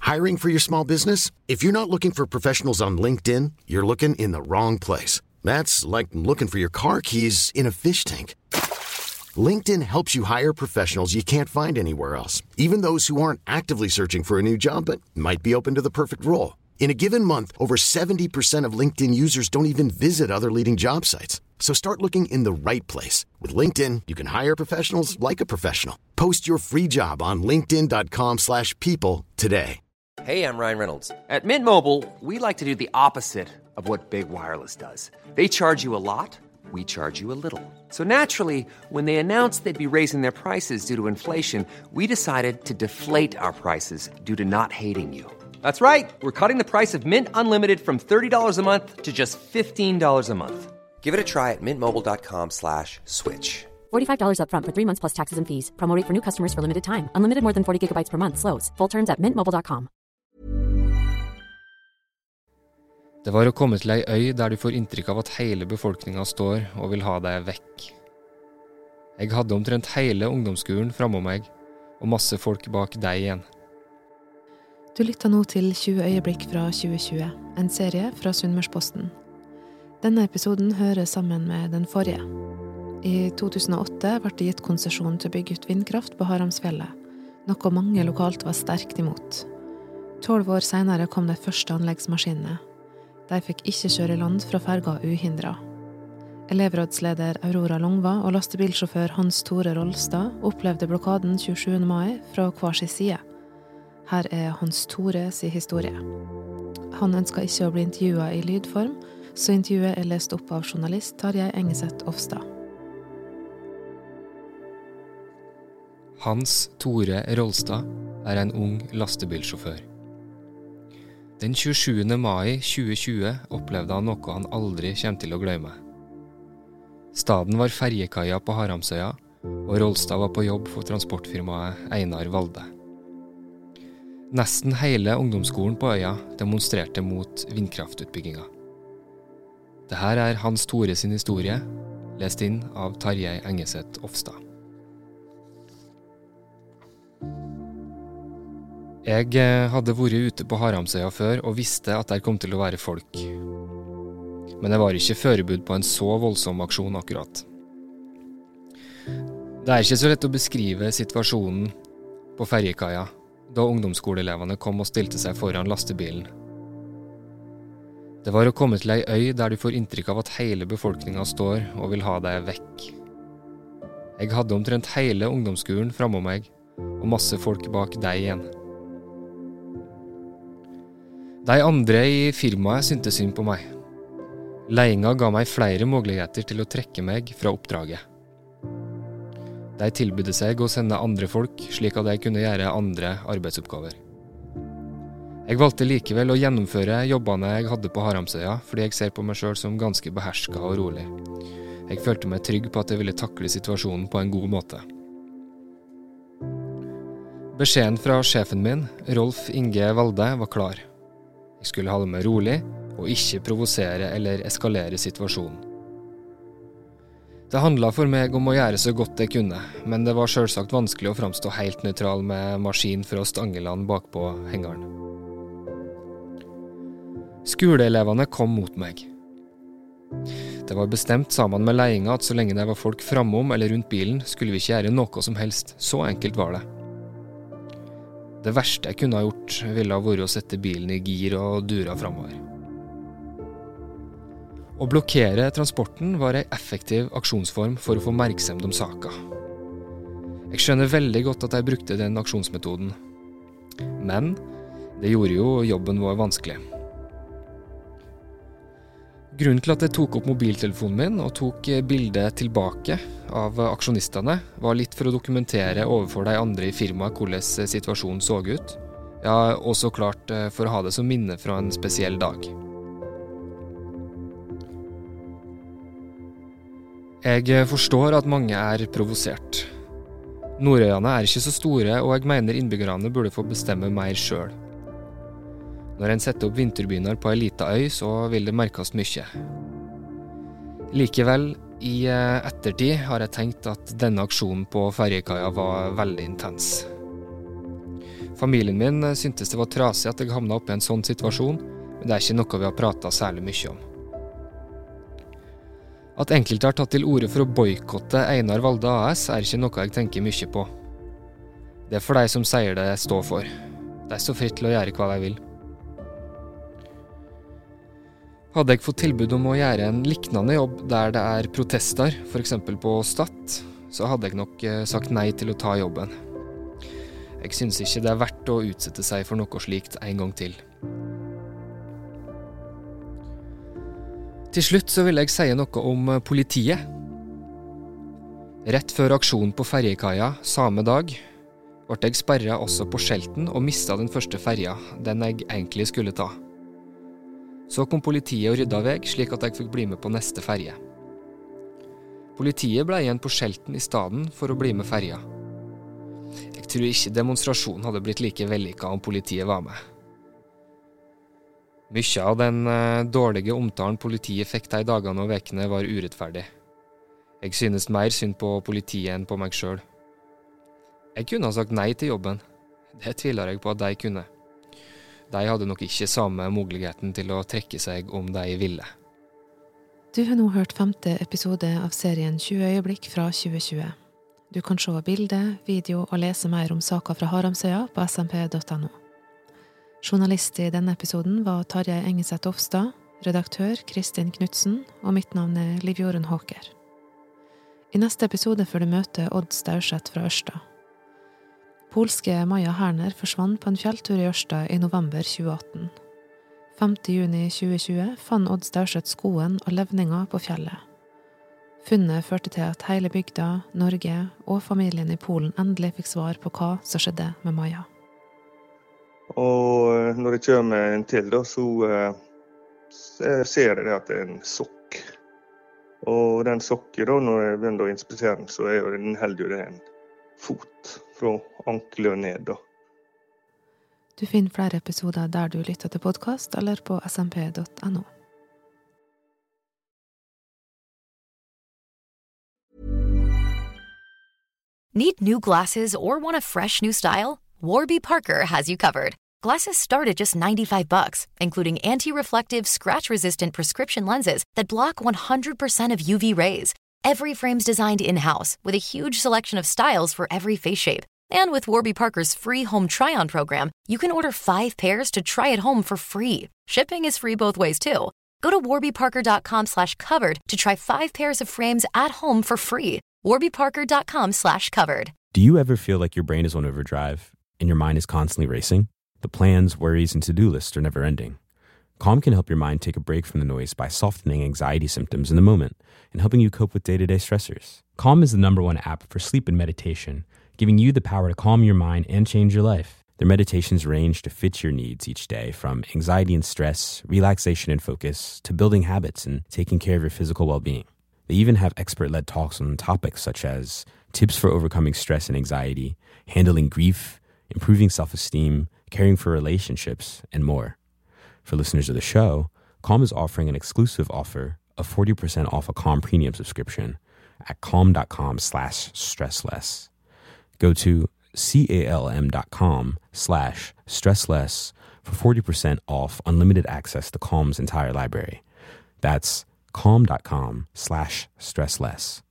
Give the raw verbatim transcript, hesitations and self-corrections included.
Hiring for your small business? If you're not looking for professionals on LinkedIn, you're looking in the wrong place. That's like looking for your car keys in a fish tank. LinkedIn helps you hire professionals you can't find anywhere else, even those who aren't actively searching for a new job but might be open to the perfect role. In a given month, over seventy percent of LinkedIn users don't even visit other leading job sites. So start looking in the right place. With LinkedIn, you can hire professionals like a professional. Post your free job on linkedin.com slash people today. Hey, I'm Ryan Reynolds. At Mint Mobile, we like to do the opposite of what Big Wireless does. They charge you a lot, we charge you a little. So naturally, when they announced they'd be raising their prices due to inflation, we decided to deflate our prices due to not hating you. That's right. We're cutting the price of Mint Unlimited from thirty dollars a month to just fifteen dollars a month. Give it a try at mintmobile.com slash switch. forty-five dollars up front for three months plus taxes and fees. Promo rate for new customers for limited time. Unlimited more than forty gigabytes per month. Slows full terms at mint mobile dot com. Det var å komme til ei øy der du får inntrykk av at hele befolkningen står og vil ha deg vekk. Jeg hadde omtrent hele ungdomsskolen framom meg, og masse folk bak deg igjen. Du lytter nå til tjue øyeblikk fra tjue tjue, en serie fra Sunnmørsposten. Denne episoden hører sammen med den forrige. I to tusen og åtte ble det gitt konsesjon til å bygge ut vindkraft på Haramsfjellet, noe mange lokalt var sterkt imot. Tolv år senere kom de første anleggsmaskinene. De fikk ikke kjøre i land fra ferga uhindret. Elevrådsleder Aurora Longva og lastebilsjåfør Hans Tore Rolstad opplevde blokaden tjuesjuende mai fra hver sin side. Her er Hans Tore sin historie. Han ønsker ikke å bli intervjuet i lydform, så intervjuet er lest opp av journalist Tarjei Engeseth Ofstad. Hans Tore Rolstad er en ung lastebilsjåfør. Den tjuesjuende mai tjue tjue opplevde han noe han aldri kommer til å glemme. Staden var ferjekaia på Haramsøya, og Rolstad var på jobb for transportfirmaet Einar Valde. Nesten hele ungdomsskolen på øya demonstrerte mot vindkraftutbygginga. Dette er Hans Tore sin historie, lest inn av Tarjei Engeseth Ofstad. Jeg hadde vært ute på Haramsøya før og visste at der kom til å være folk. Men jeg var ikke forberedt på en så voldsom aksjon akkurat. Det er ikke så lett å beskrive situasjonen på ferjekaia da ungdomsskoleelevene kom og stilte seg foran lastebilen. Det var å komme til ei øy der du får inntrykk av at hele befolkningen står og vil ha deg vekk. Jeg hadde omtrent hele ungdomsskolen framom meg, og masse folk bak deg igjen. De andre i firmaet syntes synd på meg. Ledelsen ga meg flere muligheter til å trekke meg fra oppdraget. De tilbydde seg å sende andre folk, slik at jeg kunne gjøre andre arbeidsoppgaver. Jeg valgte likevel å gjennomføre jobbene jeg hadde på Haramsøya, fordi jeg ser på meg selv som ganske behersket og rolig. Jeg følte meg trygg på at jeg ville takle situasjonen på en god måte. Beskjeden fra sjefen min, Rolf Inge Valde, var klar. Jeg skulle holde meg rolig, og ikke provosere eller eskalere situasjonen. Det handlet for meg om å gjøre så godt jeg kunne, men det var selvsagt vanskelig å framstå helt nøytral med maskin fra Stangeland bakpå hengeren. Skoleelevene kom mot meg. Det var bestemt sammen med ledelsen at så lenge det var folk framom eller rundt bilen, skulle vi ikke gjøre noe som helst. Så enkelt var det. Det verste jeg kunne ha gjort ville ha vært å sette bilen i gir og dura framover. Å blokkere transporten var en effektiv aksjonsform for å få merksemd om saka. Jeg skjønner veldig godt at jeg brukte den aksjonsmetoden. Men det gjorde jo jobben vår vanskelig. Grunnen til at jeg tok opp mobiltelefonen min og tok bildet tilbake av aksjonistene var litt for å dokumentere overfor de andre i firmaet hvordan situasjonen så ut. Ja, og så klart for å ha det som minne fra en spesiell dag. Jeg forstår at mange er provosert. Nordøyene er ikke så store, og jeg mener innbyggerne burde få bestemme mer selv. Når en setter opp vindturbiner på en liten øy, så vil det merkes mye. Likevel, i ettertid har jeg tenkt at denne aksjonen på ferjekaia var veldig intens. Familien min syntes det var trasig at jeg havnet oppe i en sånn situasjon, men det er ikke noe vi har pratet særlig mye om. At enkelte har tatt til orde for å boykotte Einar Valde A S er ikke noe jeg tenker mye på. Det er for de som sier det jeg står for. De er så fritt til å gjøre hva de vil. Hadde jeg fått tilbud om å gjøre en liknende jobb der det er protester, for eksempel på Stad, så hadde jeg nok sagt nei til å ta jobben. Jeg synes ikke det er verdt å utsette seg for noe slikt en gang til. Til slutt så vil jeg si noe om politiet. Rett før aksjonen på ferjekaia, samme dag, ble jeg sperret også på Skjelten og mistet den første ferja, den jeg egentlig skulle ta. Så kom politiet og rydda veg, slik at jeg fikk bli med på neste ferje. Politiet ble igjen på Skjelten i stedet for å bli med ferja. Jeg tror ikke demonstrasjonen hadde blitt like vellykket om politiet var med. Mye av den uh, dårlige omtalen politiet fikk de dagene og vekene var urettferdig. Jeg synes mer synd på politiet enn på meg selv. Jeg kunne ha sagt nei til jobben. Det tviler jeg på at de kunne. De hadde nok ikke samme muligheten til å trekke seg om de ville. Du har nå hørt femte episode av serien tjue øyeblikk fra tjue tjue. Du kan se bilde, video og lese mer om saker fra Haramsøya på s m p punktum no. Journalist i denne episoden var Tarjei Engeseth Ofstad, redaktør Kristin Knudsen, og mitt navn er Liv Jorunn Håker. I neste episode får du møte Odd Staurseth fra Ørsta. Polske Maja Herner forsvant på en fjelltur i Ørsta i november tjue atten. femte juni tjue tjue fant Odd Staurseth skoen og levninga på fjellet. Funnet førte til at hele bygda, Norge og familien i Polen endelig fikk svar på hva som skjedde med Maja. Og når jeg kommer en til, da, så uh, ser jeg at det er en sokk. Og den sokken, da, når jeg begynner å inspisere den, så er jo den heldig det en fot fra anklet og ned. Da. Du finner flere episoder der du lytter til podcast, eller på s m p punktum no. Need new glasses or want a fresh new style? Warby Parker has you covered. Glasses start at just ninety-five bucks, including anti-reflective, scratch-resistant prescription lenses that block one hundred percent of U V rays. Every frame's designed in-house with a huge selection of styles for every face shape. And with Warby Parker's free home try-on program, you can order five pairs to try at home for free. Shipping is free both ways, too. Go to warbyparker.com slash covered to try five pairs of frames at home for free. warbyparker.com slash covered. Do you ever feel like your brain is on overdrive and your mind is constantly racing? The plans, worries, and to-do lists are never ending. Calm can help your mind take a break from the noise by softening anxiety symptoms in the moment and helping you cope with day-to-day stressors. Calm is the number one app for sleep and meditation, giving you the power to calm your mind and change your life. Their meditations range to fit your needs each day, from anxiety and stress, relaxation and focus, to building habits and taking care of your physical well-being. They even have expert-led talks on topics such as tips for overcoming stress and anxiety, handling grief, improving self-esteem, caring for relationships, and more. For listeners of the show, Calm is offering an exclusive offer of forty percent off a Calm premium subscription at calm.com slash stressless. Go to calm.com slash stressless for forty percent off unlimited access to Calm's entire library. That's calm.com slash stressless.